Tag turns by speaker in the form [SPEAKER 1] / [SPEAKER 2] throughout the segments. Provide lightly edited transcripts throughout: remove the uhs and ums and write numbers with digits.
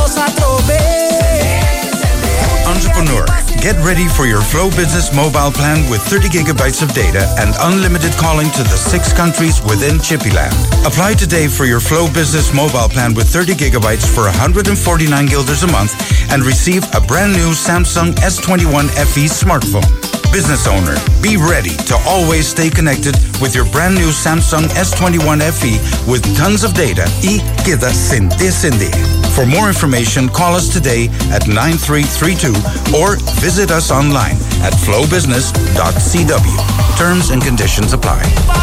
[SPEAKER 1] Entrepreneur, get ready for your Flow Business mobile plan with 30 gigabytes of data and unlimited calling to the 6 countries within Chippyland. Apply today for your Flow Business mobile plan with 30 gigabytes for 149 guilders a month and receive a brand new Samsung S21 FE smartphone. Business owner, be ready to always stay connected with your brand new Samsung S21 FE with tons of data y queda Cindy. For more information, call us today at 9332 or visit us online at flowbusiness.cw. Terms and conditions apply.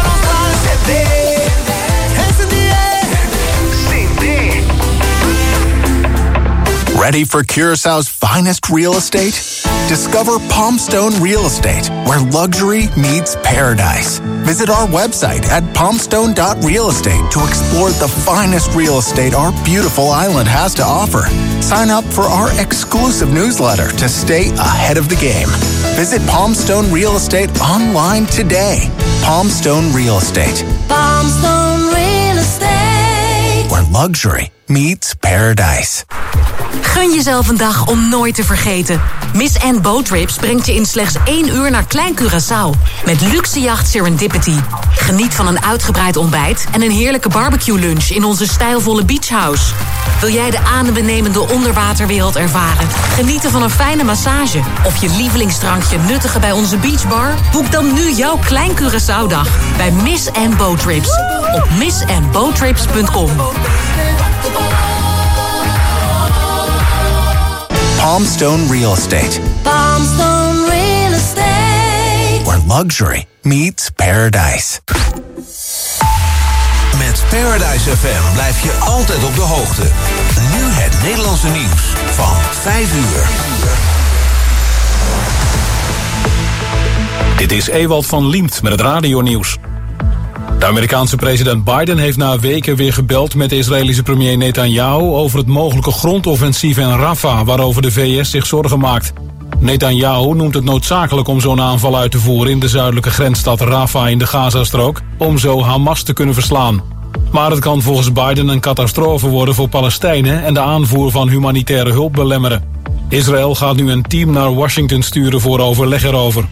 [SPEAKER 2] Ready for Curaçao's finest real estate? Discover Palmstone Real Estate, where luxury meets paradise. Visit our website at palmstone.realestate to explore the finest real estate our beautiful island has to offer. Sign up for our exclusive newsletter to stay ahead of the game. Visit Palmstone Real Estate online today. Palmstone Real Estate.
[SPEAKER 3] Palmstone Real Estate.
[SPEAKER 2] Where luxury meets paradise.
[SPEAKER 4] Gun jezelf een dag om nooit te vergeten. Miss Anne Boat Trips brengt je in slechts 1 uur naar Klein Curaçao. Met luxe jacht Serendipity. Geniet van een uitgebreid ontbijt en een heerlijke barbecue lunch in onze stijlvolle beachhouse. Wil jij de adembenemende onderwaterwereld ervaren? Genieten van een fijne massage? Of je lievelingsdrankje nuttigen bij onze beachbar? Boek dan nu jouw Klein Curaçao-dag bij Miss Anne Boat Trips. Op missandboattrips.com.
[SPEAKER 2] Palmstone Real Estate.
[SPEAKER 3] Palmstone Real Estate.
[SPEAKER 2] Where luxury meets paradise.
[SPEAKER 5] Met Paradise FM blijf je altijd op de hoogte. Nu het Nederlandse nieuws van 5 uur.
[SPEAKER 6] Dit is Ewald van Liemt met het radionieuws. De Amerikaanse president Biden heeft na weken weer gebeld met de Israëlische premier Netanyahu over het mogelijke grondoffensief in Rafah, waarover de VS zich zorgen maakt. Netanyahu noemt het noodzakelijk om zo'n aanval uit te voeren in de zuidelijke grensstad Rafah in de Gazastrook, om zo Hamas te kunnen verslaan. Maar het kan volgens Biden een catastrofe worden voor Palestijnen en de aanvoer van humanitaire hulp belemmeren. Israël gaat nu een team naar Washington sturen voor overleg erover.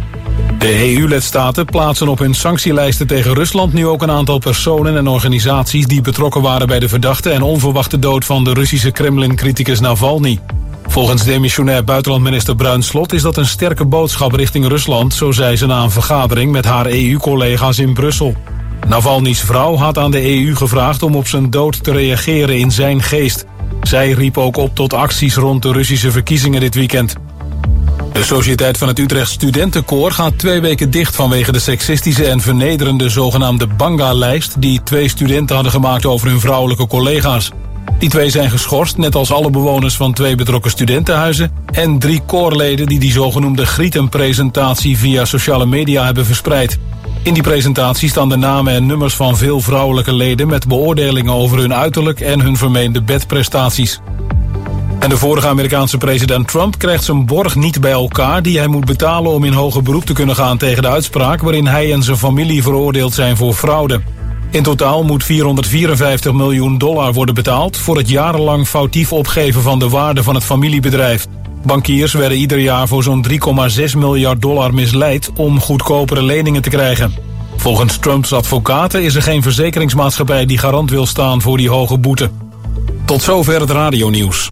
[SPEAKER 6] De EU-lidstaten plaatsen op hun sanctielijsten tegen Rusland nu ook een aantal personen en organisaties die betrokken waren bij de verdachte en onverwachte dood van de Russische Kremlin-criticus Navalny. Volgens demissionair buitenlandminister Bruin Slot is dat een sterke boodschap richting Rusland, zo zei ze na een vergadering met haar EU-collega's in Brussel. Navalny's vrouw had aan de EU gevraagd om op zijn dood te reageren in zijn geest. Zij riep ook op tot acties rond de Russische verkiezingen dit weekend. De Sociëteit van het Utrecht Studentenkoor gaat 2 weken dicht vanwege de seksistische en vernederende zogenaamde Banga-lijst die 2 studenten hadden gemaakt over hun vrouwelijke collega's. Die 2 zijn geschorst, net als alle bewoners van 2 betrokken studentenhuizen en 3 koorleden die zogenoemde Grietenpresentatie via sociale media hebben verspreid. In die presentatie staan de namen en nummers van veel vrouwelijke leden met beoordelingen over hun uiterlijk en hun vermeende bedprestaties. En de vorige Amerikaanse president Trump krijgt zijn borg niet bij elkaar die hij moet betalen om in hoger beroep te kunnen gaan tegen de uitspraak waarin hij en zijn familie veroordeeld zijn voor fraude. In totaal moet $454 miljoen worden betaald voor het jarenlang foutief opgeven van de waarde van het familiebedrijf. Bankiers werden ieder jaar voor zo'n $3,6 miljard misleid om goedkopere leningen te krijgen. Volgens Trumps advocaten is er geen verzekeringsmaatschappij die garant wil staan voor die hoge boete. Tot zover het radionieuws.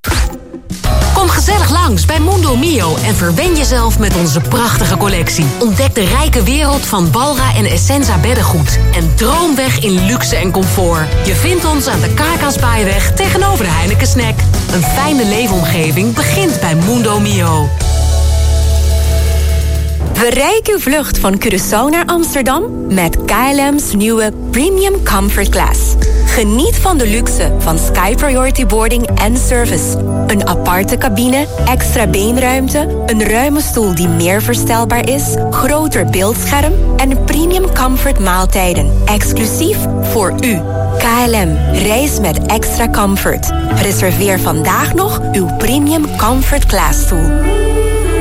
[SPEAKER 4] Kom gezellig langs bij Mundo Mio en verwen jezelf met onze prachtige collectie. Ontdek de rijke wereld van Balra en Essenza beddengoed. En droom weg in luxe en comfort. Je vindt ons aan de Kaarkasbaaiweg tegenover de Heineken Snack. Een fijne leefomgeving begint bij Mundo Mio.
[SPEAKER 7] Verrijk uw vlucht van Curaçao naar Amsterdam met KLM's nieuwe Premium Comfort Class. Geniet van de luxe van Sky Priority Boarding en Service. Een aparte cabine, extra beenruimte, een ruime stoel die meer verstelbaar is, groter beeldscherm en premium comfort maaltijden. Exclusief voor u. KLM, reis met extra comfort. Reserveer vandaag nog uw Premium Comfort Class stoel.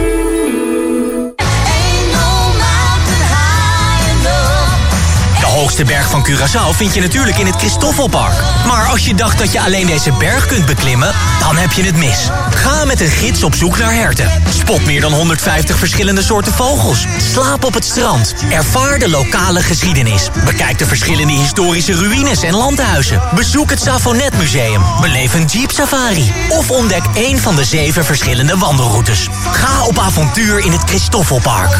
[SPEAKER 5] De hoogste
[SPEAKER 8] mooiste berg van Curaçao vind je natuurlijk in het Christoffelpark. Maar als je dacht dat je alleen deze berg kunt beklimmen, dan heb je het mis. Ga met een gids op zoek naar herten. Spot meer dan 150 verschillende soorten vogels. Slaap op het strand. Ervaar de lokale geschiedenis. Bekijk de verschillende historische ruïnes en landhuizen. Bezoek het Safonet Museum. Beleef een Jeep Safari. Of ontdek een van de 7 verschillende wandelroutes. Ga op avontuur in het Christoffelpark.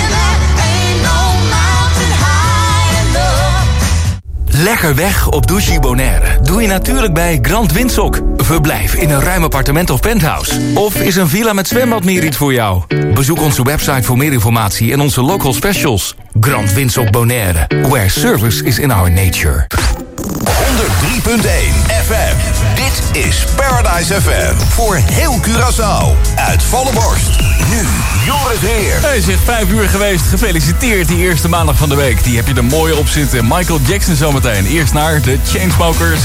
[SPEAKER 9] Lekker weg op Douchy Bonaire doe je natuurlijk bij Grand Windsock. Verblijf in een ruim appartement of penthouse. Of is een villa met zwembad meer iets voor jou? Bezoek onze website voor meer informatie en onze local specials. Grand Windsock Bonaire, where service is in our nature.
[SPEAKER 5] 103.1 FM. Dit is Paradise FM. Voor heel Curaçao. Uit volle borst. Nu Joris Heer.
[SPEAKER 10] Hij is 5 uur geweest. Gefeliciteerd, die eerste maandag van de week. Die heb je er mooi op zitten. Michael Jackson zometeen. Eerst naar de Chainsmokers.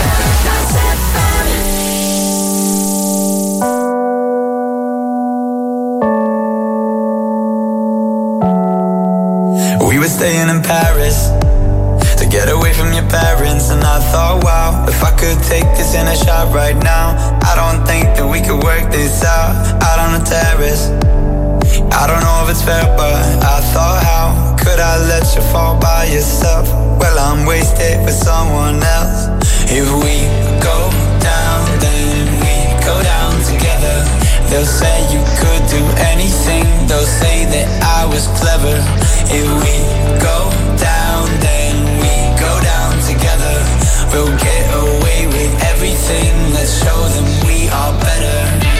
[SPEAKER 11] We were staying in Paris to get away from your parents, and I thought, wow, if I could take this in a shot right now, I don't think that we could work this out on the terrace. I don't know if it's fair, but I thought, how could I let you fall by yourself? Well, I'm wasted with someone else. If we go down, then we go down together. They'll say you could do anything. They'll say that I was clever. If we go down, then we go down together. We'll get away with everything. Let's show them we are better.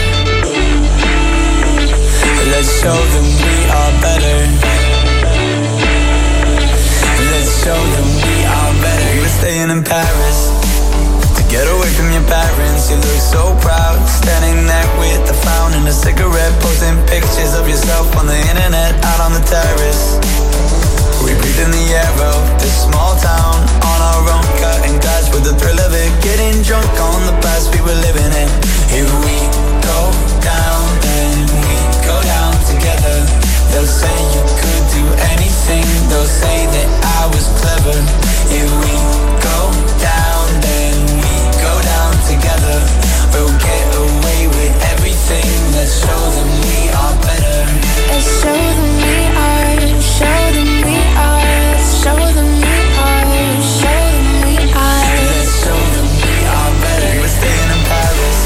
[SPEAKER 11] Let's show them we are better. Let's show them we are better. We were staying in Paris to get away from your parents. You look so proud, standing there with the phone and a cigarette, posting pictures of yourself on the internet, out on the terrace. We breathe in the air of this small town, on our own, cutting glass with the thrill of it, getting drunk on the past we were living in. If we go down, then we go down together. They'll say you could do anything. They'll say that I was clever. If we go down, then we go down together. We'll get away with everything. Let's show them we are better.
[SPEAKER 3] Let's show them we are. Show them we are. Show them we are. Show them we are.
[SPEAKER 11] Let's show them we are better. We were staying in Paris.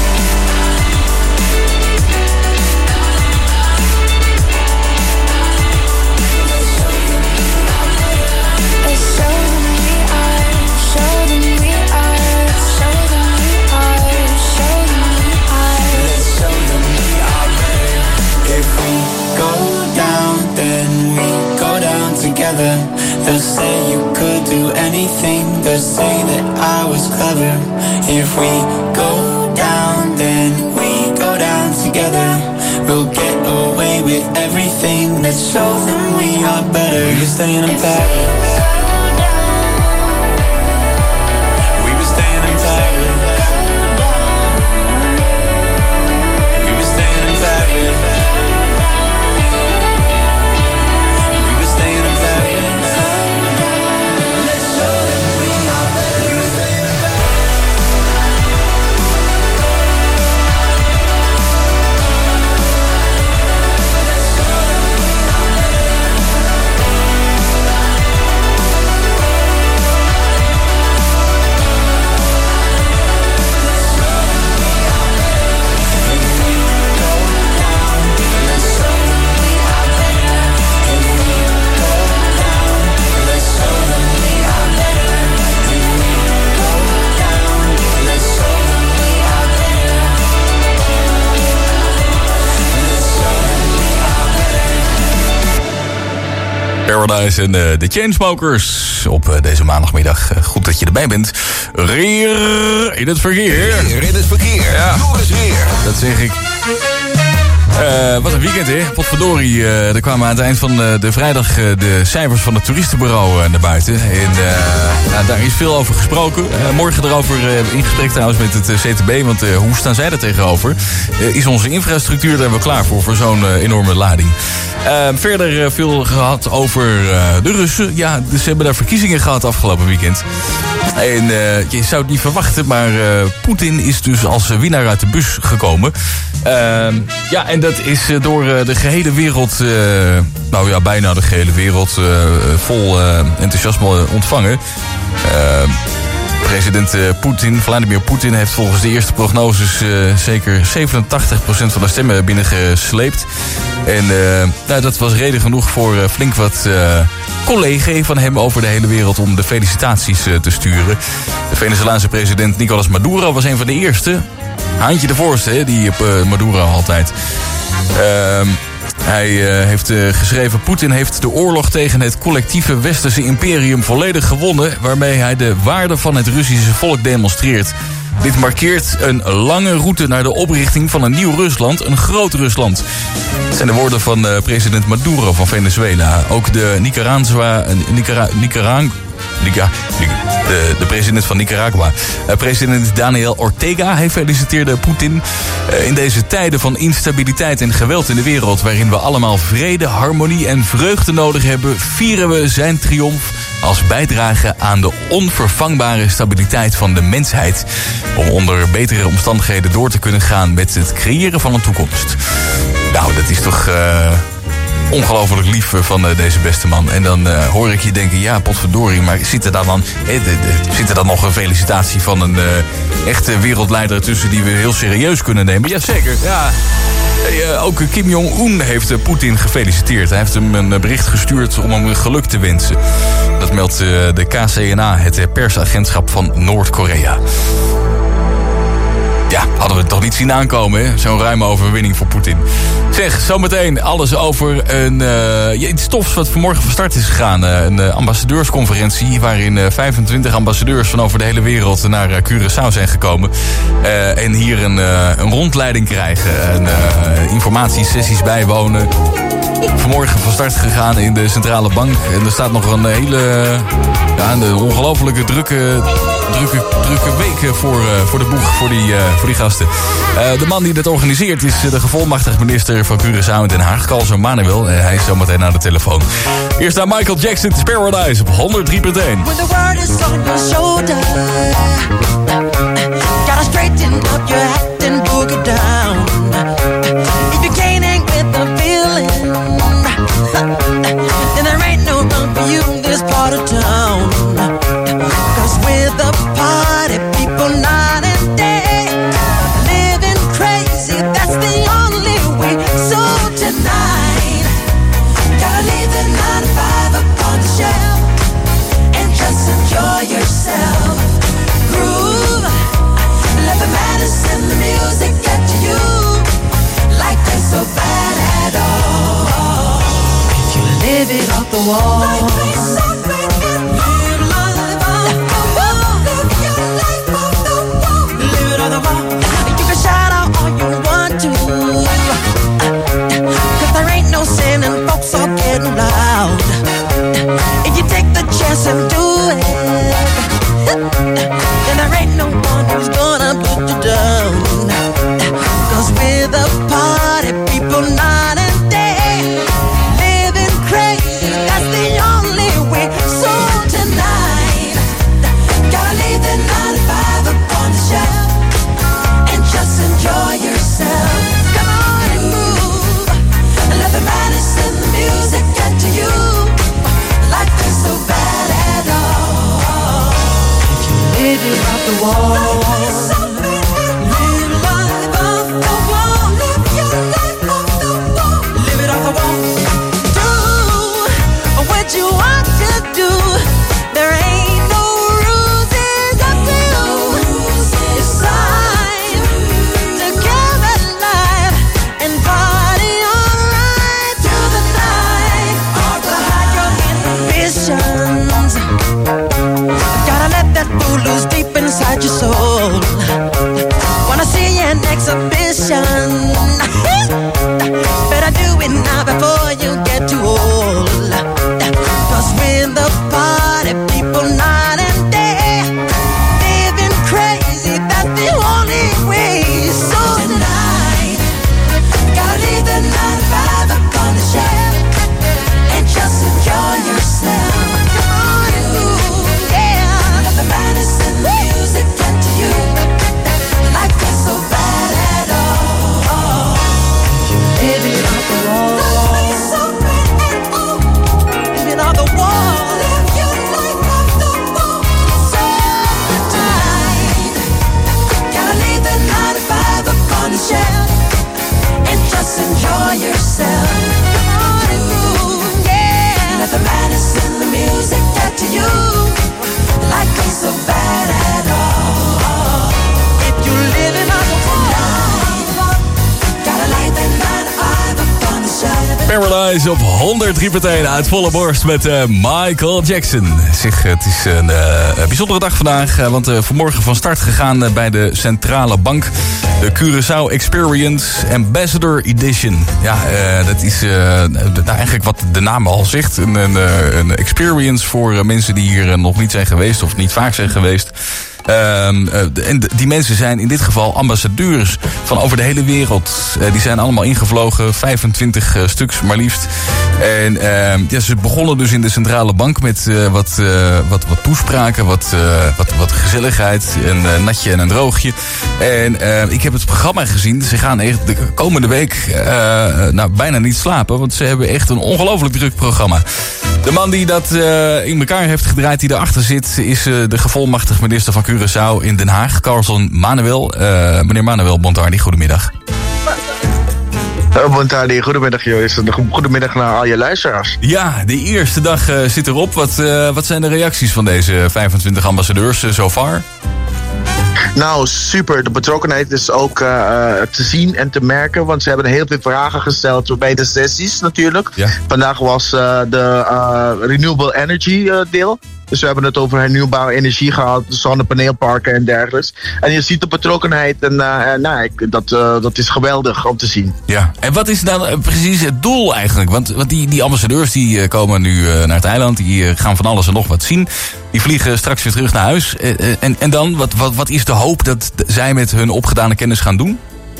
[SPEAKER 3] Let's show them we are. Show them we are. Show them we are. Show them we are.
[SPEAKER 11] Let's show them we are better. If we go down, then we go down together. They'll say you could do anything. They'll say that I was clever. If we go down, then we go down together. We'll get away with everything. Let's show them we are better. You're staying in Paris. We were staying in Paris. We were staying in Paris. We were staying in Paris. Let's show them we are better. We were staying in Paris.
[SPEAKER 10] Paradise en de Chainsmokers op deze maandagmiddag. Goed dat je erbij bent. Reer in het verkeer.
[SPEAKER 5] Reer in het verkeer.
[SPEAKER 10] Ja.
[SPEAKER 5] Joris Heer.
[SPEAKER 10] Dat zeg ik. Wat een weekend, hè? Potverdorie. Er kwamen aan het eind van de vrijdag de cijfers van het toeristenbureau naar buiten. En daar is veel over gesproken. Morgen erover in gesprek trouwens met het CTB. Want hoe staan zij er tegenover? Is onze infrastructuur daar wel klaar voor zo'n enorme lading? Verder veel gehad over de Russen. Ja, ze hebben daar verkiezingen gehad afgelopen weekend. En je zou het niet verwachten, maar Poetin is dus als winnaar uit de bus gekomen. Ja, en dat is door de gehele wereld, nou ja, bijna de gehele wereld, vol enthousiasme ontvangen. President Vladimir Poetin heeft volgens de eerste prognoses zeker 87% van de stemmen binnengesleept. En nou, dat was reden genoeg voor flink wat collega's van hem over de hele wereld om de felicitaties te sturen. De Venezolaanse president Nicolás Maduro was een van de eerste. Haantje de voorste, hè, die Maduro altijd. Hij heeft geschreven: Poetin heeft de oorlog tegen het collectieve westerse imperium volledig gewonnen, waarmee hij de waarde van het Russische volk demonstreert. Dit markeert een lange route naar de oprichting van een nieuw Rusland, een groot Rusland. Het zijn de woorden van president Maduro van Venezuela. Ook de de president van Nicaragua, president Daniel Ortega, hij feliciteerde Poetin. In deze tijden van instabiliteit en geweld in de wereld, waarin we allemaal vrede, harmonie en vreugde nodig hebben, vieren we zijn triomf als bijdrage aan de onvervangbare stabiliteit van de mensheid, om onder betere omstandigheden door te kunnen gaan met het creëren van een toekomst. Nou, dat is toch ongelooflijk lief van deze beste man. En dan hoor ik je denken, ja, potverdorie, maar zit er dan nog een felicitatie van een echte wereldleider tussen die we heel serieus kunnen nemen? Jazeker, ja. Ook Kim Jong-un heeft Poetin gefeliciteerd. Hij heeft hem een bericht gestuurd om hem geluk te wensen. Dat meldt de KCNA, het persagentschap van Noord-Korea. Ja, hadden we het toch niet zien aankomen, hè? Zo'n ruime overwinning voor Poetin. Zeg, zometeen alles over iets tofs wat vanmorgen van start is gegaan. Een ambassadeursconferentie waarin 25 ambassadeurs van over de hele wereld naar Curaçao zijn gekomen. En hier een rondleiding krijgen. En informatiesessies bijwonen. Vanmorgen van start gegaan in de centrale bank. En er staat nog een hele een ongelofelijke drukke week voor de boeg voor die gasten. De man die dit organiseert is de gevolmachtigd minister van Curaçao in Den Haag, Calzo Manuel. Hij is zometeen aan de telefoon. Eerst naar Michael Jackson's Paradise op 103.1.
[SPEAKER 12] When the world is on your shoulder, gotta straighten up your act and boogie down. If you can't hang with the feeling, then there ain't no room for you in this part of town. Cause we're the party people night and day, living crazy, that's the only way. So tonight, gotta leave the 9 to 5 up on the shelf and just enjoy yourself. Groove, let the medicine, the music get to you, like they're so bad at all. You live it off the wall. Like they so bad at live life off the wall. Live your life off the wall. Live it off the wall. You can shout out all you want to, cause there ain't no sin and folks are getting loud. If you take the chance and do it, then there ain't no one who's gonna put you down. Cause we're the party people night and day, living crazy, that's the only way. So tonight, gotta leave the 9 to 5 up on the shelf and just enjoy yourself. Come on and move, and let the medicine, the music get to you, like they're so bad at all. If you live it off the wall, live life off the wall, live your life off the wall, live it off the wall. Do what you want to do. There ain't no rules, it's up to you. It's time to come alive and party alright through the night. To hide your inhibitions, gotta let that fool loose deep inside your soul. Wanna see an exhibition
[SPEAKER 10] Paradise op 103.1 uit volle borst met Michael Jackson. Het is een bijzondere dag vandaag, want vanmorgen van start gegaan bij de Centrale Bank. De Curaçao Experience Ambassador Edition. Ja, dat is eigenlijk wat de naam al zegt. Een experience voor mensen die hier nog niet zijn geweest of niet vaak zijn geweest. En die mensen zijn in dit geval ambassadeurs van over de hele wereld. Die zijn allemaal ingevlogen, 25 stuks maar liefst. En ze begonnen dus in de Centrale Bank met wat toespraken, wat gezelligheid, een natje en een droogje. En ik heb het programma gezien. Ze gaan echt de komende week bijna niet slapen, want ze hebben echt een ongelooflijk druk programma. De man die dat in elkaar heeft gedraaid, die erachter zit, is de gevolmachtigd minister van Curaçao in Den Haag, Carlson Manuel. Meneer Manuel Bontardi, goedemiddag.
[SPEAKER 13] Bontardi, goedemiddag Joris. Goedemiddag naar al je luisteraars.
[SPEAKER 10] Ja, de eerste dag zit erop. Wat zijn de reacties van deze 25 ambassadeurs so far?
[SPEAKER 13] Nou, super. De betrokkenheid is ook te zien en te merken. Want ze hebben heel veel vragen gesteld bij de sessies natuurlijk. Ja. Vandaag was de renewable energy deel. Dus we hebben het over hernieuwbare energie gehad, zonnepaneelparken en dergelijks. En je ziet de betrokkenheid en dat is geweldig om te zien.
[SPEAKER 10] Ja, en wat is dan precies het doel eigenlijk? Want die ambassadeurs die komen nu naar het eiland, die gaan van alles en nog wat zien. Die vliegen straks weer terug naar huis. En dan, wat is de hoop dat zij met hun opgedane kennis gaan doen?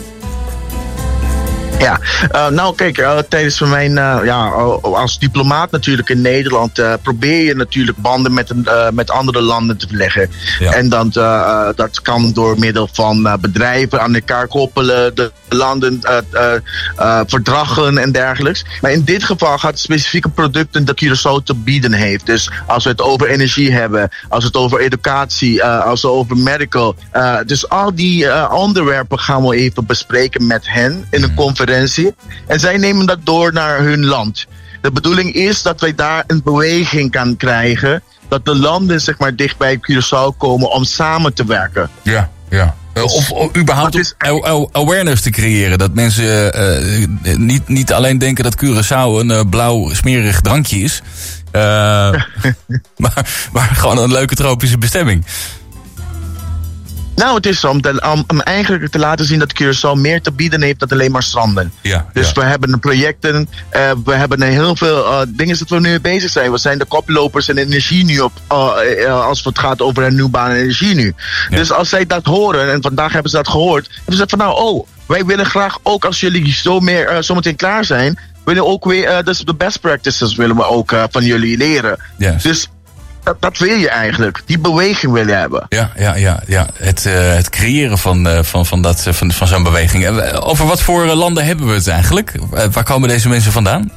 [SPEAKER 13] Ja, nou kijk, tijdens mijn, als diplomaat natuurlijk in Nederland probeer je natuurlijk banden met andere landen te leggen. Ja. En dan, dat kan door middel van bedrijven aan elkaar koppelen, de landen verdragen en dergelijks. Maar in dit geval gaat het specifieke producten dat Curaçao te bieden heeft. Dus als we het over energie hebben, als we het over educatie, als we het over medical. Dus al die onderwerpen gaan we even bespreken met hen in een conferentie. En zij nemen dat door naar hun land. De bedoeling is dat wij daar een beweging kan krijgen. Dat de landen zeg maar dicht bij Curaçao komen om samen te werken.
[SPEAKER 10] Ja. Of überhaupt awareness te creëren. Dat mensen niet alleen denken dat Curaçao een blauw smerig drankje is. maar gewoon een leuke tropische bestemming.
[SPEAKER 13] Nou, het is om eigenlijk te laten zien dat Curaçao meer te bieden heeft dan alleen maar stranden. Ja, dus we hebben projecten, we hebben heel veel dingen dat we nu mee bezig zijn. We zijn de koplopers in energie nu als het gaat over hernieuwbare energie nu. Ja. Dus als zij dat horen, en vandaag hebben ze dat gehoord, hebben ze van wij willen graag ook als jullie zometeen klaar zijn, willen ook weer, dus de best practices willen we ook van jullie leren. Yes. Dus dat wil je eigenlijk. Die beweging wil je hebben.
[SPEAKER 10] Ja. Het creëren van zo'n beweging. Over wat voor landen hebben we het eigenlijk? Waar komen deze mensen vandaan?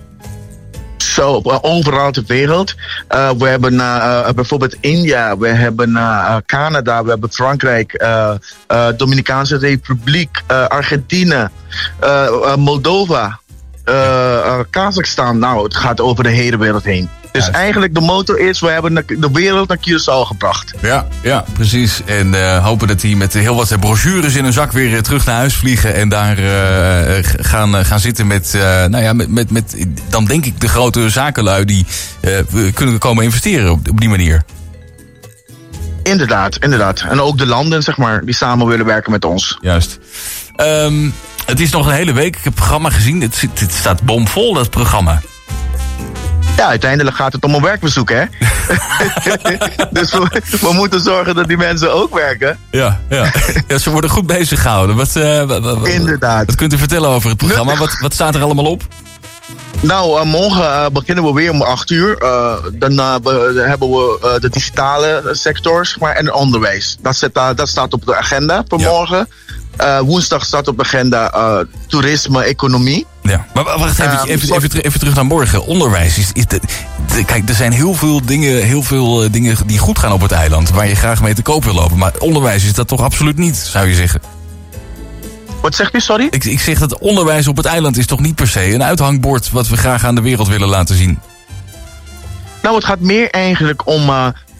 [SPEAKER 13] Overal ter wereld. We hebben bijvoorbeeld India, we hebben Canada, we hebben Frankrijk, Dominicaanse Republiek, Argentinië, Moldova, Kazachstan. Nou, het gaat over de hele wereld heen. Dus eigenlijk de motto is, we hebben de wereld naar Curaçao gebracht.
[SPEAKER 10] Ja, precies. En hopen dat die met heel wat brochures in hun zak weer terug naar huis vliegen. En daar gaan zitten met dan denk ik de grote zakenlui die kunnen komen investeren op die manier.
[SPEAKER 13] Inderdaad. En ook de landen, zeg maar, die samen willen werken met ons.
[SPEAKER 10] Juist. Het is nog een hele week. Ik heb het programma gezien. Het staat bomvol, dat programma.
[SPEAKER 13] Ja, uiteindelijk gaat het om een werkbezoek, hè? Dus we moeten zorgen dat die mensen ook werken.
[SPEAKER 10] Ja, ze worden goed bezig gehouden.
[SPEAKER 13] Inderdaad.
[SPEAKER 10] Wat kunt u vertellen over het programma? Wat staat er allemaal op?
[SPEAKER 13] Nou, morgen beginnen we weer om 8:00. Dan hebben we de digitale sector, zeg maar, en onderwijs. Dat staat op de agenda voor morgen. Woensdag staat op de agenda toerisme, economie.
[SPEAKER 10] Ja, maar wacht even terug naar morgen. Onderwijs kijk, er zijn heel veel dingen die goed gaan op het eiland, waar je graag mee te koop wil lopen. Maar onderwijs is dat toch absoluut niet, zou je zeggen?
[SPEAKER 13] Wat zegt u, sorry?
[SPEAKER 10] Ik zeg dat onderwijs op het eiland is toch niet per se een uithangbord wat we graag aan de wereld willen laten zien?
[SPEAKER 13] Nou, het gaat meer eigenlijk om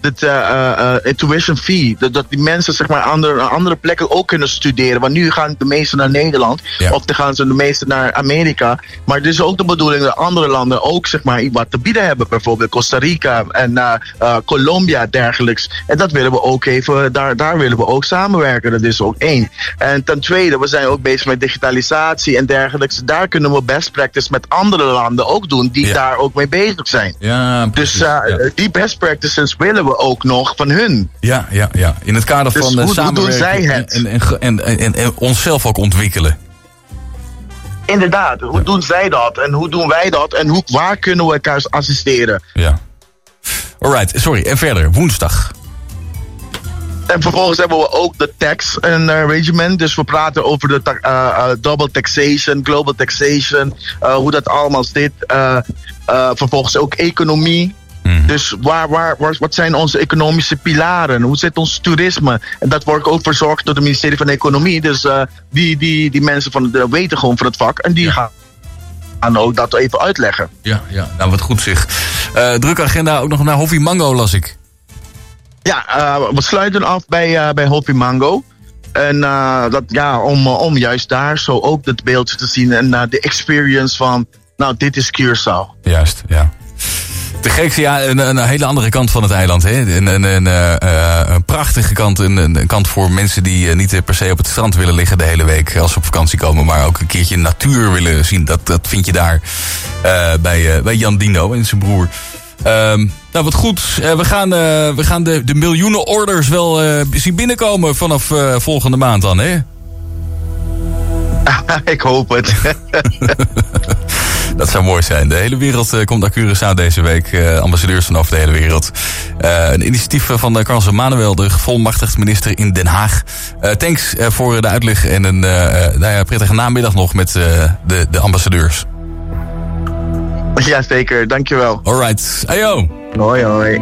[SPEAKER 13] tuition fee. Dat die mensen zeg maar andere plekken ook kunnen studeren. Want nu gaan de meesten naar Nederland. Ja. Of dan gaan ze de meesten naar Amerika. Maar het is ook de bedoeling dat andere landen ook zeg maar wat te bieden hebben. Bijvoorbeeld Costa Rica en Colombia dergelijks. En dat willen we ook even, daar willen we ook samenwerken. Dat is ook één. En ten tweede, we zijn ook bezig met digitalisatie en dergelijks. Daar kunnen we best practice met andere landen ook doen die daar ook mee bezig zijn.
[SPEAKER 10] Ja, precies,
[SPEAKER 13] dus die best practices willen we ook nog van hun.
[SPEAKER 10] Ja. In het kader van samenwerken
[SPEAKER 13] hoe doen zij het?
[SPEAKER 10] En onszelf ook ontwikkelen.
[SPEAKER 13] Inderdaad, hoe doen zij dat? En hoe doen wij dat? En waar kunnen we elkaar assisteren?
[SPEAKER 10] Ja. Alright, sorry. En verder, woensdag.
[SPEAKER 13] En vervolgens hebben we ook de tax arrangement. Dus we praten over de double taxation, global taxation. Hoe dat allemaal zit. Vervolgens ook economie. Dus wat zijn onze economische pilaren? Hoe zit ons toerisme? En dat wordt ook verzorgd door het ministerie van Economie. Dus die mensen weten gewoon van het vak. En die gaan ook dat even uitleggen.
[SPEAKER 10] Ja, nou wat goed zeg. Drukke agenda ook nog naar Hoffy Mango, las ik.
[SPEAKER 13] Ja, we sluiten af bij Hoffy Mango. En om juist daar zo ook het beeld te zien. En de experience van, nou, dit is Curaçao.
[SPEAKER 10] Juist, ja. De gekste, ja, een hele andere kant van het eiland. Hè? Een prachtige kant. Een kant voor mensen die niet per se op het strand willen liggen de hele week als ze op vakantie komen. Maar ook een keertje natuur willen zien. Dat vind je daar bij Jan Dino en zijn broer. Nou, wat goed. We gaan de miljoenen orders wel zien binnenkomen vanaf volgende maand dan, hè?
[SPEAKER 13] Ik hoop het.
[SPEAKER 10] Dat zou mooi zijn. De hele wereld komt naar Curaçao deze week. Ambassadeurs vanaf de hele wereld. Een initiatief van Carlos Manuel, de gevolmachtigd minister in Den Haag. Thanks voor de uitleg en een prettige namiddag nog met de ambassadeurs.
[SPEAKER 13] Ja, zeker. Dankjewel.
[SPEAKER 10] Alright. Ayo.
[SPEAKER 13] Hoi.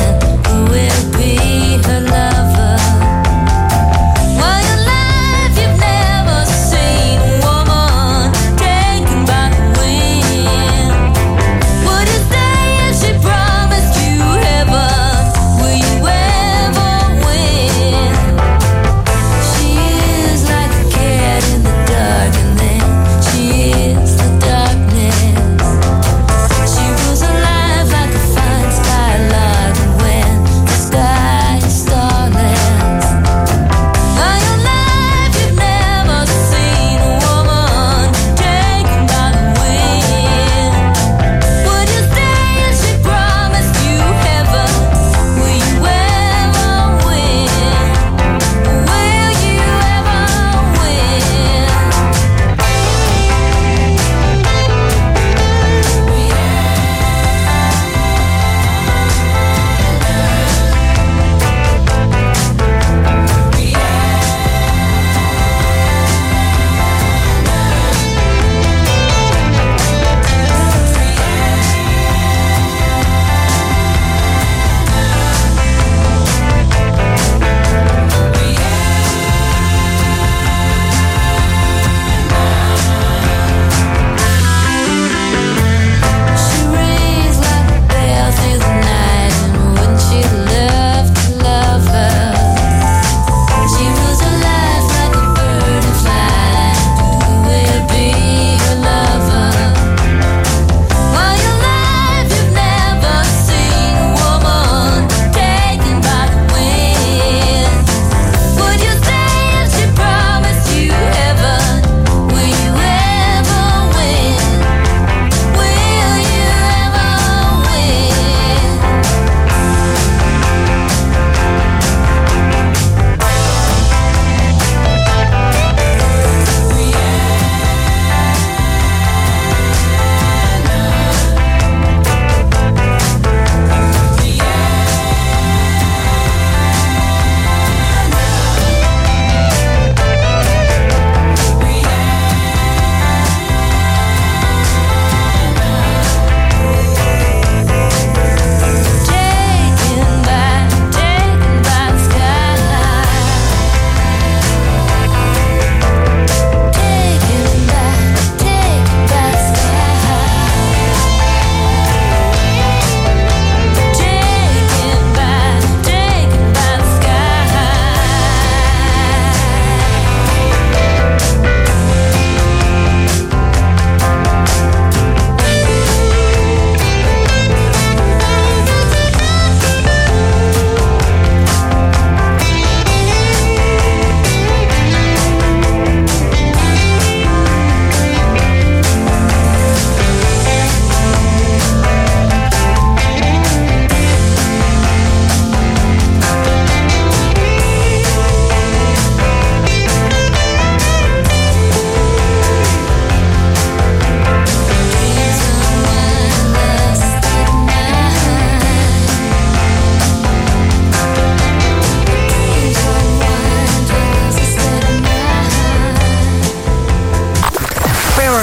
[SPEAKER 3] While your life you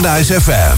[SPEAKER 5] Paradise FM.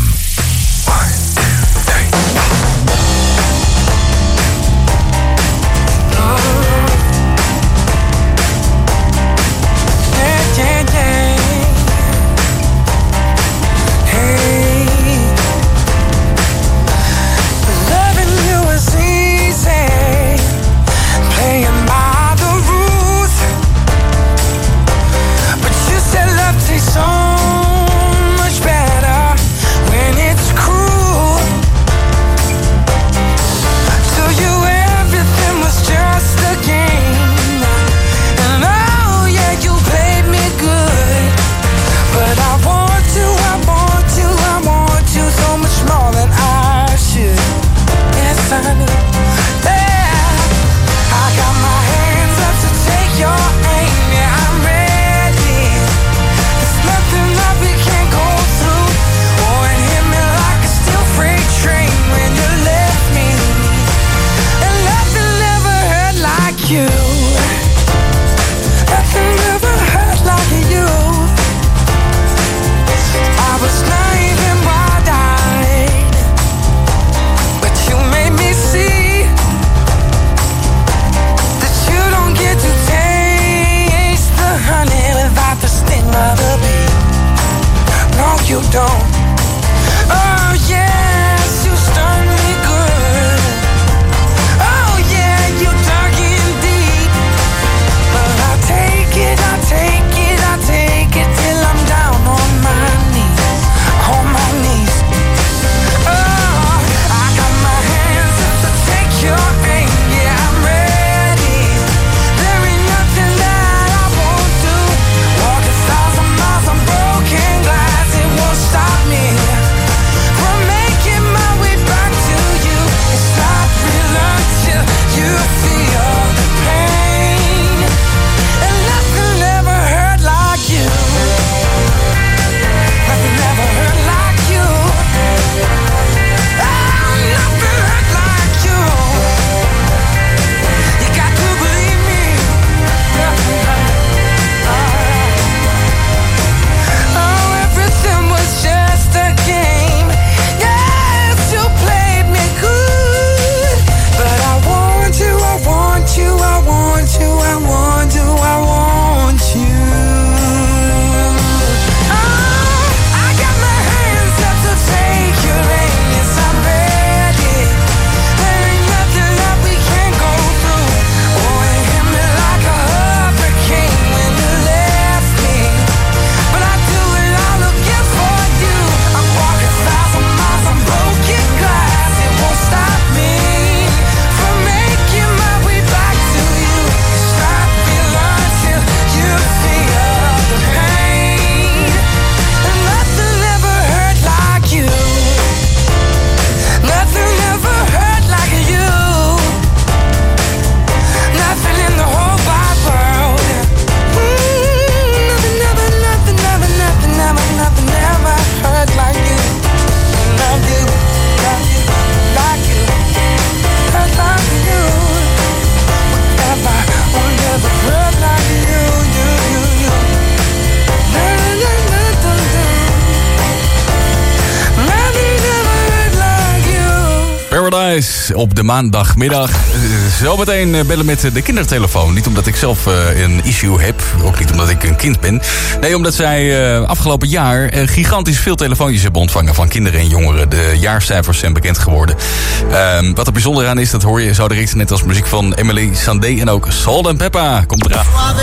[SPEAKER 10] Op de maandagmiddag. Zometeen bellen met de kindertelefoon. Niet omdat ik zelf een issue heb. Ook niet omdat ik een kind ben. Nee, omdat zij afgelopen jaar gigantisch veel telefoontjes hebben ontvangen van kinderen en jongeren. De jaarcijfers zijn bekend geworden. Wat er bijzonder aan is, dat hoor je zo direct net als muziek van Emily Sandé en ook Salt and Peppa. Komt eraan.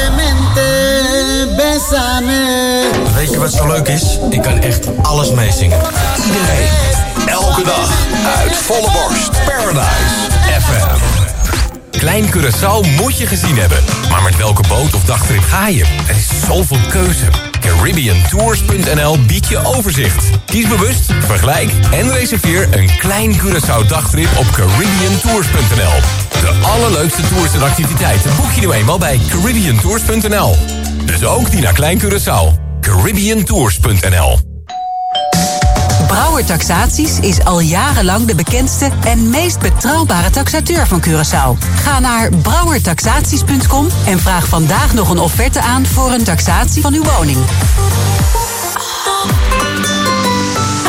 [SPEAKER 14] Weet je wat zo leuk is? Ik kan echt alles meezingen.
[SPEAKER 5] Iedereen, elke dag, uit volle borst. Paradise FM.
[SPEAKER 15] Klein Curaçao moet je gezien hebben. Maar met welke boot of dagtrip ga je? Er is zoveel keuze. CaribbeanTours.nl biedt je overzicht. Kies bewust, vergelijk en reserveer een Klein Curaçao dagtrip op CaribbeanTours.nl. De allerleukste tours en activiteiten boek je nu eenmaal bij CaribbeanTours.nl. Dus ook die naar Klein Curaçao. CaribbeanTours.nl.
[SPEAKER 16] Brouwer Taxaties is al jarenlang de bekendste en meest betrouwbare taxateur van Curaçao. Ga naar brouwertaxaties.com en vraag vandaag nog een offerte aan voor een taxatie van uw woning.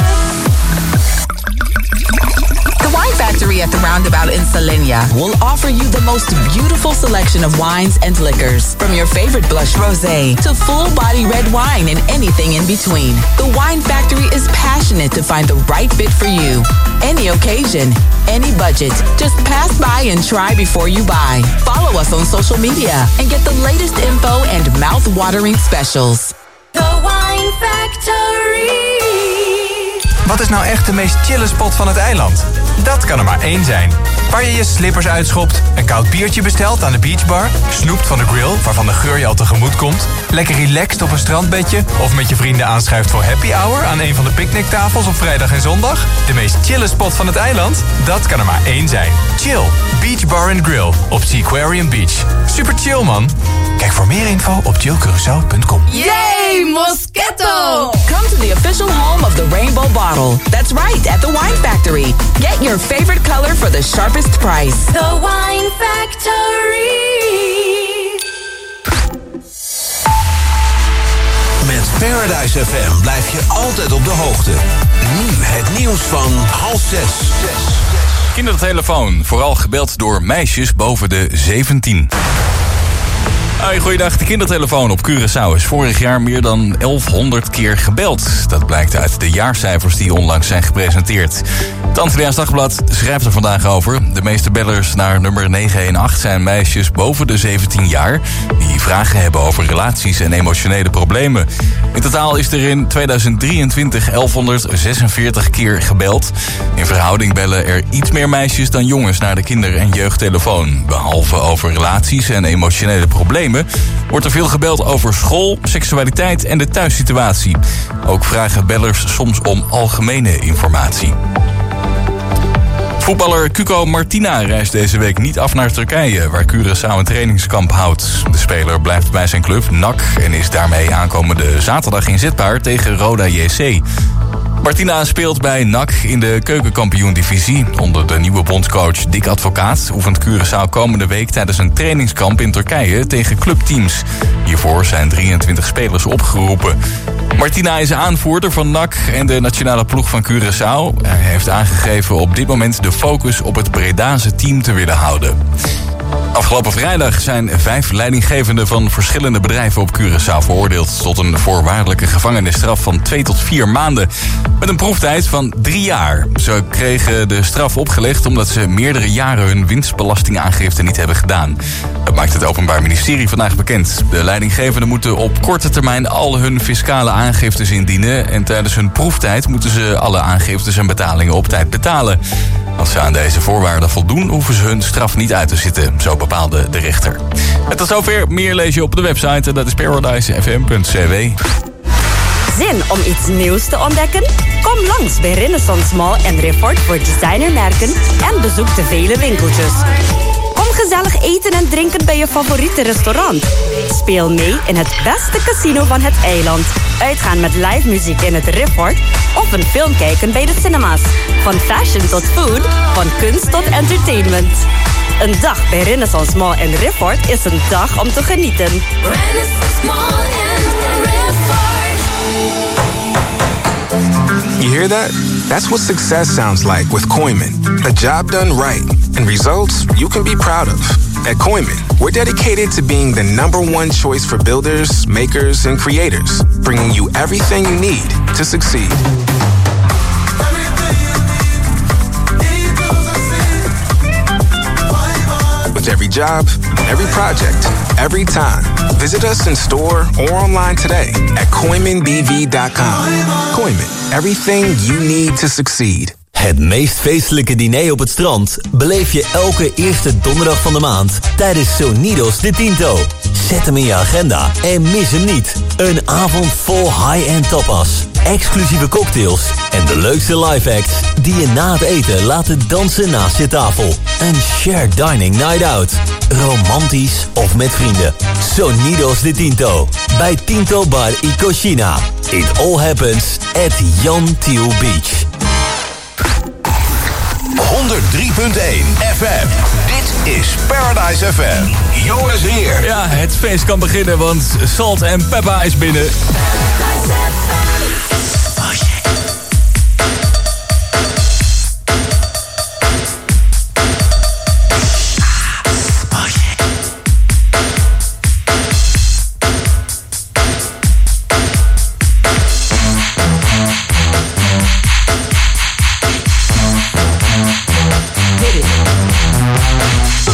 [SPEAKER 17] at the Roundabout in Salenia will offer you the most beautiful selection of wines and liquors, from your favorite blush rosé to full-body red wine and anything in between. The Wine Factory is passionate to find the right fit for you. Any occasion, any budget. Just pass by and try before you buy. Follow us on social media and get the latest info and mouth-watering specials.
[SPEAKER 3] The Wine Factory.
[SPEAKER 18] Wat is nou echt de meest chille spot van het eiland? Dat kan er maar één zijn. Waar je je slippers uitschopt, een koud biertje bestelt aan de beachbar, snoept van de grill, waarvan de geur je al tegemoet komt, lekker relaxed op een strandbedje of met je vrienden aanschuift voor happy hour aan een van de picknicktafels op vrijdag en zondag. De meest chille spot van het eiland? Dat kan er maar één zijn. Chill. Beach Bar and Grill op Seaquarium Beach. Super chill, man. Kijk voor meer info op chillcuracao.com.
[SPEAKER 17] Yay, Moscato! Come to the official home of the Rainbow Bottle. That's right, at the Wine Factory. Get your favorite color for the sharpest price.
[SPEAKER 3] The Wine Factory.
[SPEAKER 5] Met Paradise FM blijf je altijd op de hoogte. Nu het nieuws van 5:30.
[SPEAKER 10] Kindertelefoon, vooral gebeld door meisjes boven de 17. Hoi, goeiedag. De kindertelefoon op Curaçao is vorig jaar meer dan 1100 keer gebeld. Dat blijkt uit de jaarcijfers die onlangs zijn gepresenteerd. Het Antilliaans Dagblad schrijft er vandaag over. De meeste bellers naar nummer 918 zijn meisjes boven de 17 jaar... die vragen hebben over relaties en emotionele problemen. In totaal is er in 2023 1146 keer gebeld. In verhouding bellen er iets meer meisjes dan jongens naar de kinder- en jeugdtelefoon. Behalve over relaties en emotionele problemen wordt er veel gebeld over school, seksualiteit en de thuissituatie. Ook vragen bellers soms om algemene informatie. Voetballer Cuco Martina reist deze week niet af naar Turkije, waar Curaçao een trainingskamp houdt. De speler blijft bij zijn club NAC en is daarmee aankomende zaterdag inzetbaar tegen Roda JC. Martina speelt bij NAC in de keukenkampioen-divisie. Onder de nieuwe bondscoach Dick Advocaat oefent Curaçao komende week tijdens een trainingskamp in Turkije tegen clubteams. Hiervoor zijn 23 spelers opgeroepen. Martina is aanvoerder van NAC en de nationale ploeg van Curaçao. Hij heeft aangegeven op dit moment de focus op het Bredaanse team te willen houden. Afgelopen vrijdag zijn 5 leidinggevenden van verschillende bedrijven op Curaçao veroordeeld tot een voorwaardelijke gevangenisstraf van 2 tot 4 maanden. Met een proeftijd van 3 jaar. Ze kregen de straf opgelegd omdat ze meerdere jaren hun winstbelastingaangifte niet hebben gedaan. Dat maakt het Openbaar Ministerie vandaag bekend. De leidinggevenden moeten op korte termijn al hun fiscale aangiftes indienen. En tijdens hun proeftijd moeten ze alle aangiftes en betalingen op tijd betalen. Als ze aan deze voorwaarden voldoen, hoeven ze hun straf niet uit te zitten. Zo bepaalde de rechter. En tot zover. Meer lees je op de website. En dat is paradisefm.cw.
[SPEAKER 19] Zin om iets nieuws te ontdekken? Kom langs bij Renaissance Mall en Rifford voor designermerken en bezoek de vele winkeltjes. Kom gezellig eten en drinken bij je favoriete restaurant. Speel mee in het beste casino van het eiland. Uitgaan met live muziek in het Rifford of een film kijken bij de cinema's. Van fashion tot food, van kunst tot entertainment. Een dag bij Renaissance Mall en Rifford is een dag om te genieten.
[SPEAKER 3] Renaissance Mall and Rifford.
[SPEAKER 20] You hear that? That's what success sounds like with Koiman. A job done right and results you can be proud of. At Koiman, we're dedicated to being the #1 choice for builders, makers, and creators, bringing you everything you need to succeed. With every job, every project, every time. Visit us in store or online today at KoimanBV.com. Koiman, everything you need to succeed.
[SPEAKER 21] Het meest feestelijke diner op het strand beleef je elke eerste donderdag van de maand tijdens Sonidos de Tinto. Zet hem in je agenda en mis hem niet. Een avond vol high-end tapas, exclusieve cocktails en de leukste live acts die je na het eten laten dansen naast je tafel. Een shared dining night out. Romantisch of met vrienden. Sonidos de Tinto. Bij Tinto Bar y Cocina. It all happens at Jan Thiel Beach.
[SPEAKER 5] 103.1 FM. Dit is Paradise FM. Joris Heer.
[SPEAKER 10] Ja, het feest kan beginnen, want Salt en Peppa is binnen.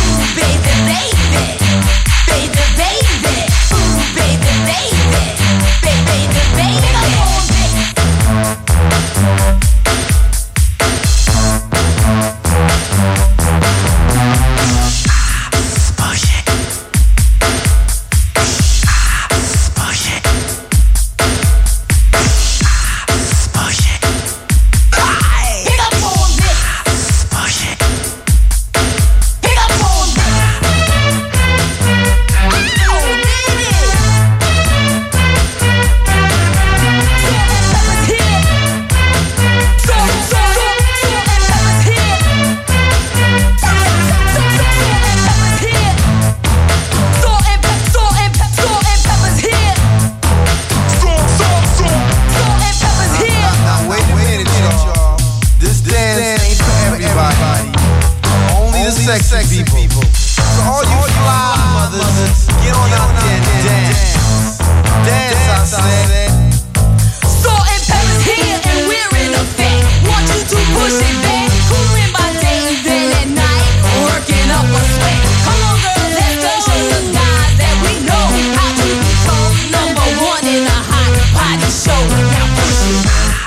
[SPEAKER 1] sexy people. So all you fly mothers, get on out there and dance. Dance, I said.
[SPEAKER 3] Salt and pepper's here and we're in effect. Want you to push it back. Cooling by day and then at night, working up a sweat. Come on, girls, let's go show the guys that we know how to control. Number one in the hot body show. Now push it.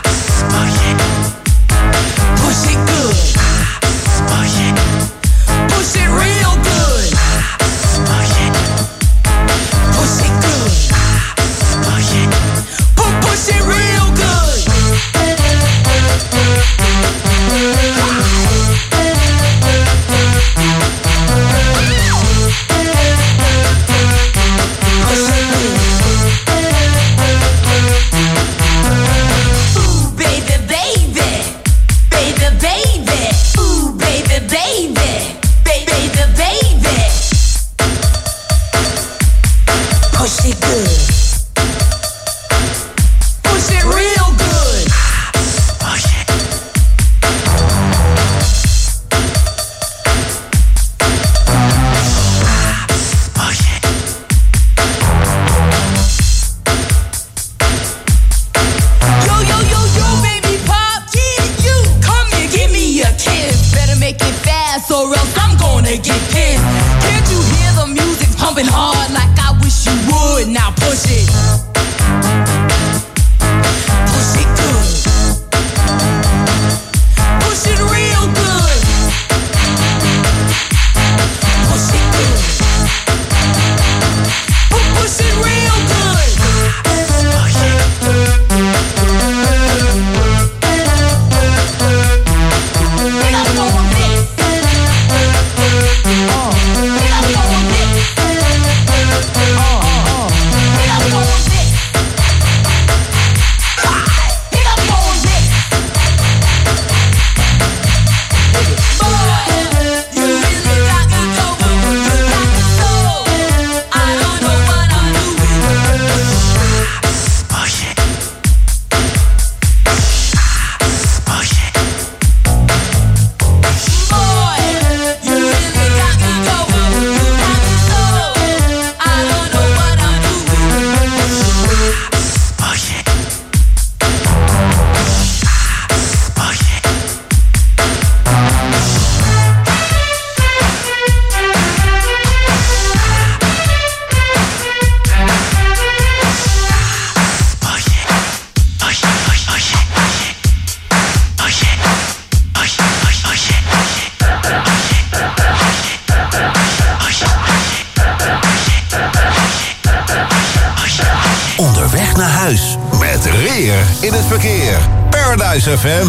[SPEAKER 3] Push it good. Push it real good. Push it good. Push it real good. Ooh, baby, baby. Baby, baby. Ooh, baby, baby. Baby, baby. Push it good. Push it real good. Push it. Push it. Yo, yo, yo, yo, baby pop, yeah, you come here, give me a kiss. Better make it fast or else I'm gonna get pissed. Can't you hear the music pumping hard like I wish you would? Now push it. Push it good. Push it real good. Push it good. Push it real good. Push it. Pick up on this. Pick up on this. Pick up on this. Pick up on this. Boy, you really got me going. You got me sold. I don't know what I'm doing. Push it. Push it. Boy, you really got me going. You got me sold. I don't know what I'm doing. Push it. Push it.
[SPEAKER 5] Onderweg naar huis met Reer in het verkeer. Paradise FM.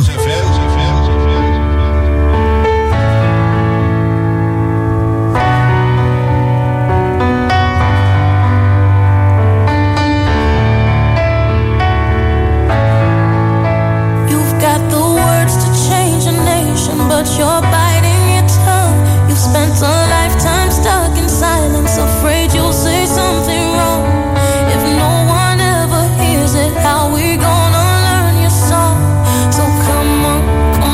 [SPEAKER 3] You've got the words to change a nation, but you're biting your tongue. You've spent a lifetime stuck in silence, afraid you'll say something wrong. If no one ever hears it, how we gonna learn your song? So come on,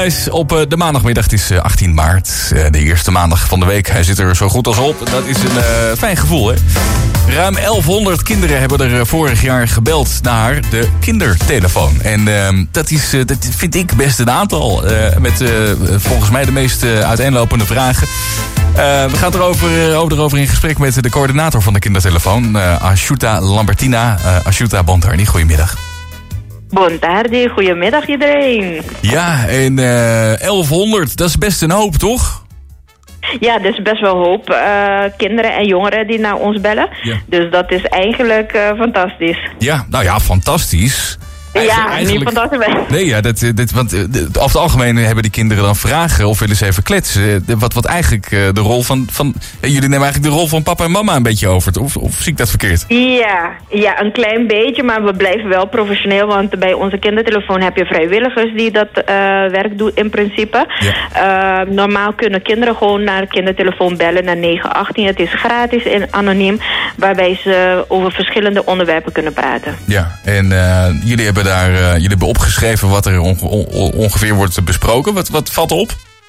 [SPEAKER 10] Paradise op de maandagmiddag. Het is 18 maart, de eerste maandag van de week. Hij zit er zo goed als op. Dat is een fijn gevoel, hè? Ruim 1100 kinderen hebben er vorig jaar gebeld naar de kindertelefoon. En dat vind ik best een aantal. Met volgens mij de meest uiteenlopende vragen. We gaan erover in gesprek met de coördinator van de kindertelefoon. Ashuta Lambertina. Ashuta Bontardi, goedemiddag.
[SPEAKER 2] Bontardi, goedemiddag iedereen.
[SPEAKER 10] Ja, en 1100, dat is best een hoop, toch?
[SPEAKER 2] Ja, dus best wel hoop kinderen en jongeren die naar ons bellen. Ja. Dus dat is eigenlijk fantastisch.
[SPEAKER 10] Ja, nou ja, fantastisch.
[SPEAKER 2] Eigenlijk, niet fantastisch.
[SPEAKER 10] Nee, ja, want over het algemeen hebben die kinderen dan vragen of willen ze even kletsen. Wat eigenlijk de rol van jullie nemen eigenlijk de rol van papa en mama een beetje over. Of zie ik dat verkeerd?
[SPEAKER 2] Ja, een klein beetje, maar we blijven wel professioneel. Want bij onze kindertelefoon heb je vrijwilligers die dat werk doen in principe. Ja. Normaal kunnen kinderen gewoon naar de kindertelefoon bellen naar 918. Het is gratis en anoniem, waarbij ze over verschillende onderwerpen kunnen praten.
[SPEAKER 10] Ja, en jullie hebben opgeschreven wat er ongeveer wordt besproken. Wat valt op?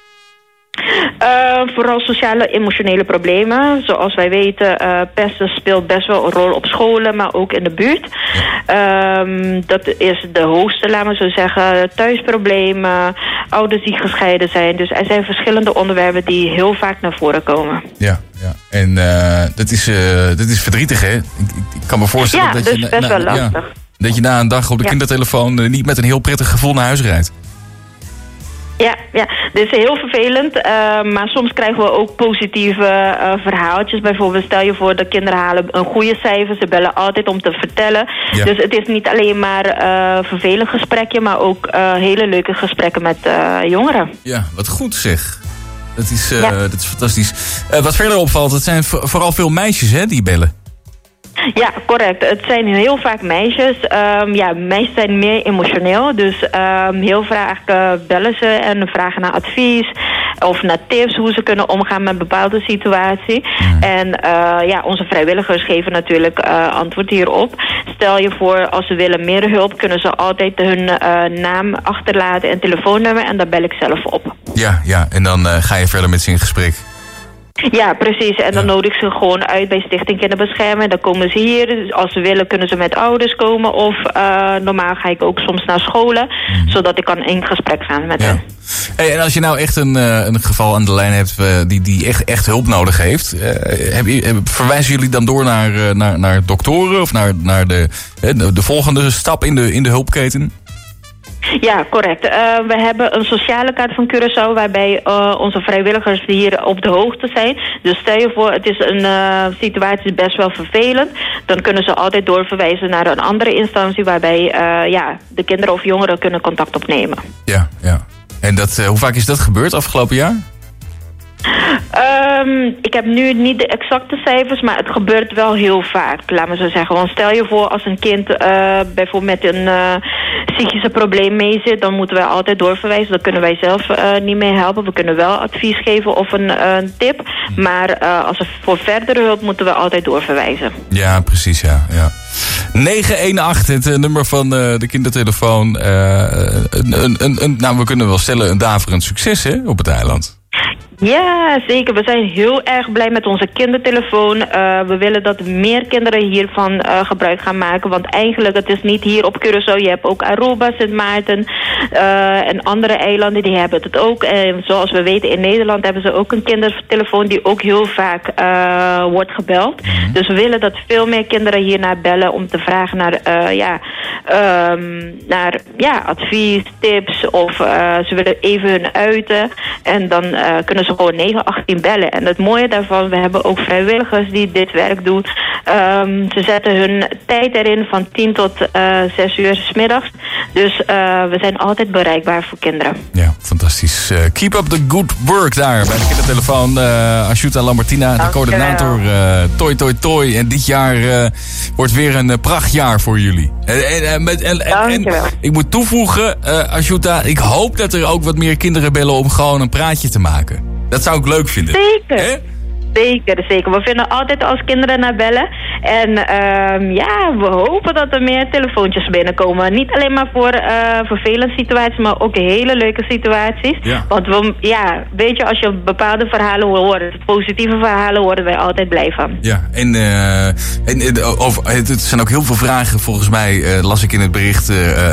[SPEAKER 2] Vooral sociale emotionele problemen. Zoals wij weten, pesten speelt best wel een rol op scholen, maar ook in de buurt. Dat is de hoogste, laten we zo zeggen. Thuisproblemen, ouders die gescheiden zijn. Dus er zijn verschillende onderwerpen die heel vaak naar voren komen. Ja.
[SPEAKER 10] En dat is verdrietig, hè? Ik kan me voorstellen dat
[SPEAKER 2] dus best wel lastig.
[SPEAKER 10] Dat je na een dag op de kindertelefoon niet met een heel prettig gevoel naar huis rijdt.
[SPEAKER 2] Ja, dit is heel vervelend. Maar soms krijgen we ook positieve verhaaltjes. Bijvoorbeeld stel je voor, de kinderen halen een goede cijfer. Ze bellen altijd om te vertellen. Ja. Dus het is niet alleen maar vervelend gesprekje, maar ook hele leuke gesprekken met jongeren. Ja,
[SPEAKER 10] wat goed zeg. Dat is fantastisch. Wat verder opvalt, het zijn vooral veel meisjes die bellen.
[SPEAKER 2] Ja, correct. Het zijn heel vaak meisjes. Meisjes zijn meer emotioneel. Dus heel vaak bellen ze en vragen naar advies of naar tips hoe ze kunnen omgaan met een bepaalde situatie. En onze vrijwilligers geven natuurlijk antwoord hierop. Stel je voor, als ze willen meer hulp, kunnen ze altijd hun naam achterlaten en telefoonnummer en dan bel ik zelf op. Ja, en dan ga je verder met ze in gesprek. Ja, precies. En dan nodig ik ze gewoon uit bij Stichting Kinderbescherming. Dan komen ze hier. Dus als ze willen, kunnen ze met ouders komen. Of normaal ga ik ook soms naar scholen. Zodat ik kan in gesprek gaan met hen.
[SPEAKER 10] Hey, en als je nou echt een geval aan de lijn hebt die echt hulp nodig heeft. Verwijzen jullie dan door naar doktoren? Of naar de volgende stap in de hulpketen?
[SPEAKER 2] Ja, correct. We hebben een sociale kaart van Curaçao waarbij onze vrijwilligers hier op de hoogte zijn. Dus stel je voor, het is een situatie best wel vervelend. Dan kunnen ze altijd doorverwijzen naar een andere instantie waarbij de kinderen of jongeren kunnen contact opnemen. Ja. En hoe vaak is dat gebeurd afgelopen jaar? Ik heb nu niet de exacte cijfers, maar het gebeurt wel heel vaak, laat me zo zeggen. Want stel je voor, als een kind bijvoorbeeld met een psychische probleem mee zit, dan moeten wij altijd doorverwijzen. Dan kunnen wij zelf niet mee helpen. We kunnen wel advies geven of een tip. Maar als er voor verdere hulp moeten we altijd doorverwijzen. Ja, precies, ja. 918, het nummer van de kindertelefoon. We kunnen wel stellen een daverend succes op het eiland. Ja, zeker. We zijn heel erg blij met onze kindertelefoon. We willen dat meer kinderen hiervan gebruik gaan maken. Want eigenlijk, het is niet hier op Curaçao. Je hebt ook Aruba, Sint Maarten en andere eilanden, die hebben het ook. En zoals we weten, in Nederland hebben ze ook een kindertelefoon die ook heel vaak wordt gebeld. Dus we willen dat veel meer kinderen hiernaar bellen om te vragen naar advies, tips of ze willen even hun uiten. En dan kunnen ze gewoon 918 bellen. En het mooie daarvan, we hebben ook vrijwilligers die dit werk doen. Ze zetten hun tijd erin van 10 tot 6 uur 's middags. Dus we zijn altijd bereikbaar voor kinderen. Ja, fantastisch. Keep up the good work daar bij de kindertelefoon. Ashuta Lambertina, de coördinator. Toi. En dit jaar wordt weer een prachtjaar voor jullie. En ik moet toevoegen, Ashuta, ik hoop dat er ook wat meer kinderen bellen om gewoon een praatje te maken. Dat zou ik leuk vinden. Zeker. Zeker, zeker. We vinden altijd als kinderen naar bellen. En we hopen dat er meer telefoontjes binnenkomen. Niet alleen maar voor vervelende situaties, maar ook hele leuke situaties. Ja. Want weet je, als je bepaalde verhalen hoort, positieve verhalen, worden wij altijd blij van.
[SPEAKER 10] Ja, het zijn ook heel veel vragen, volgens mij, las ik in het bericht,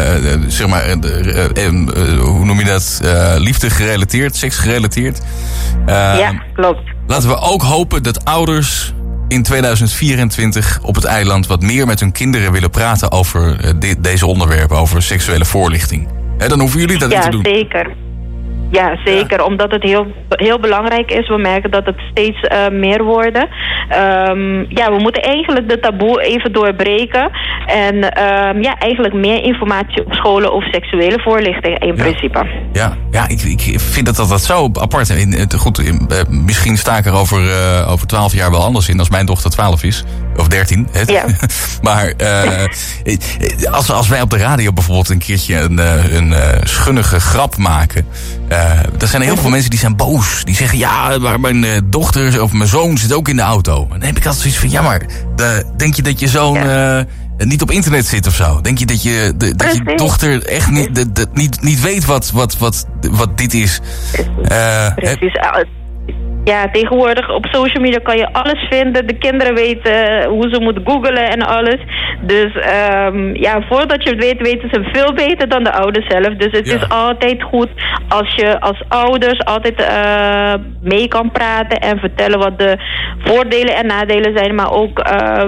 [SPEAKER 10] hoe noem je dat? Liefde gerelateerd, seks gerelateerd.
[SPEAKER 2] Ja, klopt.
[SPEAKER 10] Laten we ook hopen dat ouders in 2024 op het eiland wat meer met hun kinderen willen praten over deze onderwerpen, over seksuele voorlichting. Dan hoeven jullie dat niet te doen.
[SPEAKER 2] Ja, zeker. Ja, zeker. Ja. Omdat het heel, heel belangrijk is. We merken dat het steeds meer worden. We moeten eigenlijk de taboe even doorbreken. En eigenlijk meer informatie op scholen over seksuele voorlichting in principe.
[SPEAKER 10] Ja, ik vind dat zo apart. Misschien sta ik er over 12 jaar wel anders in als mijn dochter 12 is. Of 13. Ja. Maar als wij op de radio bijvoorbeeld een keertje een schunnige grap maken. Er zijn heel veel mensen die zijn boos. Die zeggen, ja, maar mijn dochter of mijn zoon zit ook in de auto. En dan heb ik altijd zoiets van, ja, maar denk je dat je zoon niet op internet zit of zo? Denk je dat je dochter echt niet weet wat dit is?
[SPEAKER 2] Precies. Ja, tegenwoordig op social media kan je alles vinden. De kinderen weten hoe ze moeten googlen en alles. Dus voordat je het weet, weten ze veel beter dan de ouders zelf. Dus het is altijd goed als je als ouders altijd mee kan praten en vertellen wat de voordelen en nadelen zijn. Maar ook,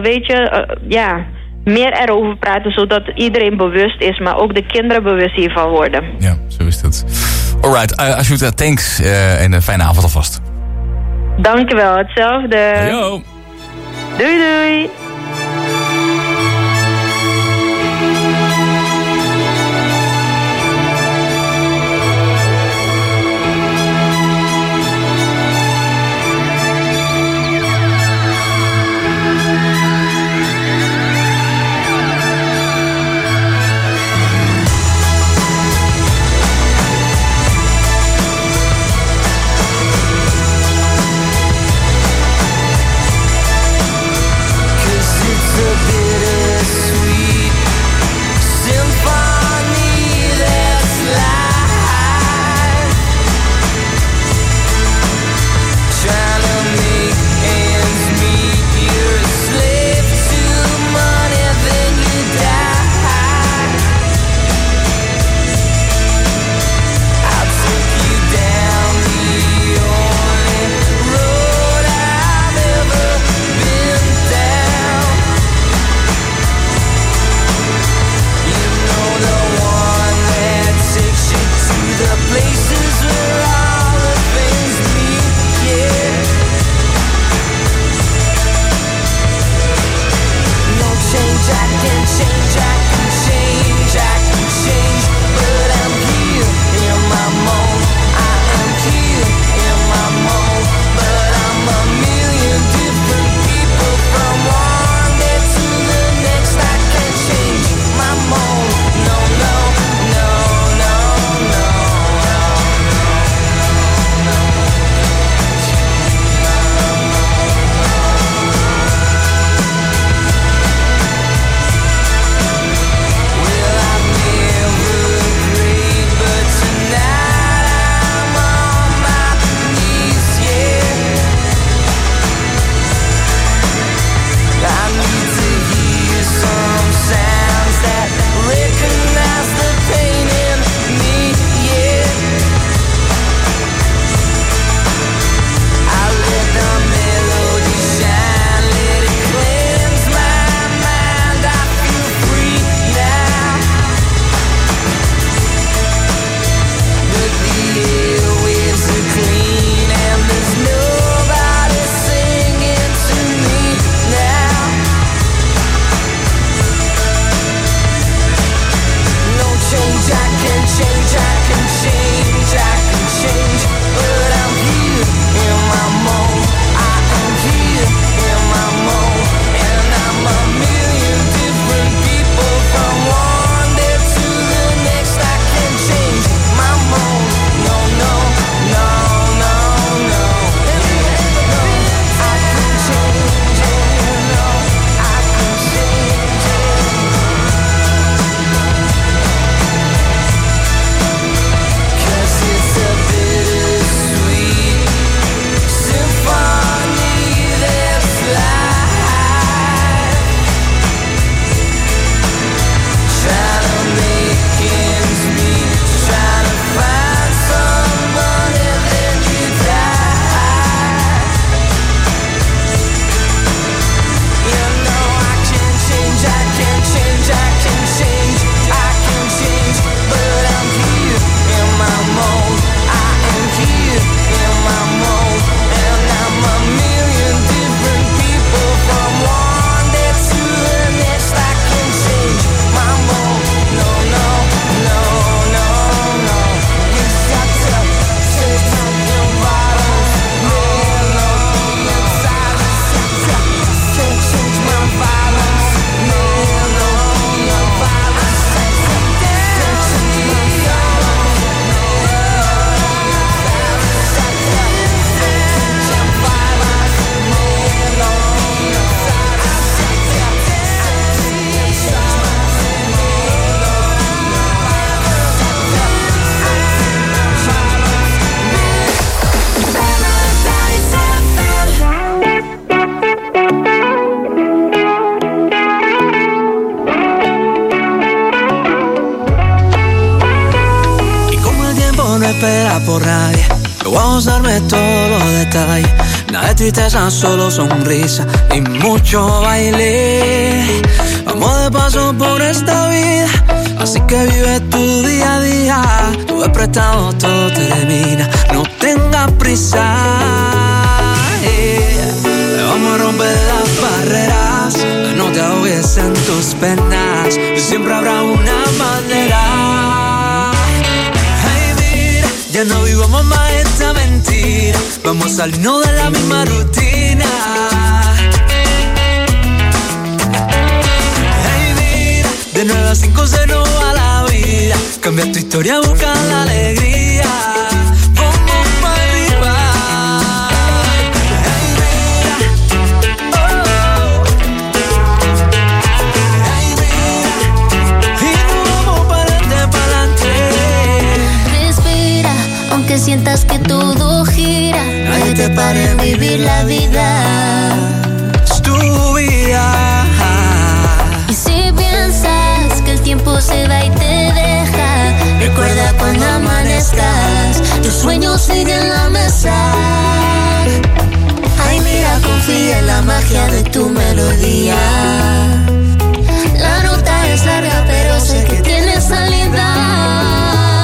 [SPEAKER 2] meer erover praten, zodat iedereen bewust is, maar ook de kinderen bewust hiervan worden.
[SPEAKER 10] Ja, zo is dat. Alright, Ashuta, thanks en een fijne avond alvast.
[SPEAKER 2] Dankjewel, hetzelfde.
[SPEAKER 10] Yo.
[SPEAKER 2] Doei doei.
[SPEAKER 6] preocupa por nadie. Yo voy a gozarme todos los detalles. Nada de tristeza, solo sonrisa y mucho baile. Vamos de paso por esta vida, así que vive tu día a día. Todo es prestado, todo termina, no tengas prisa. Vamos a romper las barreras, no te ahogues en tus penas, siempre habrá una manera. Ay, mira, ya no vivamos más esta mentira, vamos a salirnos de la misma rutina. Ay, mira, de 9 a 5 se nos va la vida, cambia tu historia, busca la alegría.
[SPEAKER 22] Que sientas que todo gira, nadie te para en vivir la vida.
[SPEAKER 6] Es tu vida.
[SPEAKER 22] Y si piensas que el tiempo se va y te deja, recuerda cuando amanezcas, tus sueños siguen en la mesa. Ay, mira, confía en la magia de tu melodía. La ruta es larga, pero sé que tiene salida.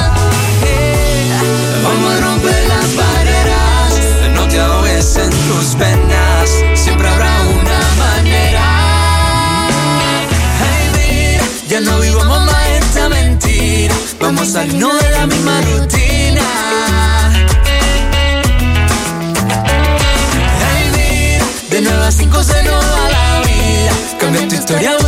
[SPEAKER 6] Vamos a romper las barreras, no te ahogues en tus penas, siempre habrá una manera. Hey, mira, ya no vivamos más esta mentira, vamos a salirnos de la misma rutina. Hey, mira, de 9 a 5 se nos va la vida, cambia tu historia,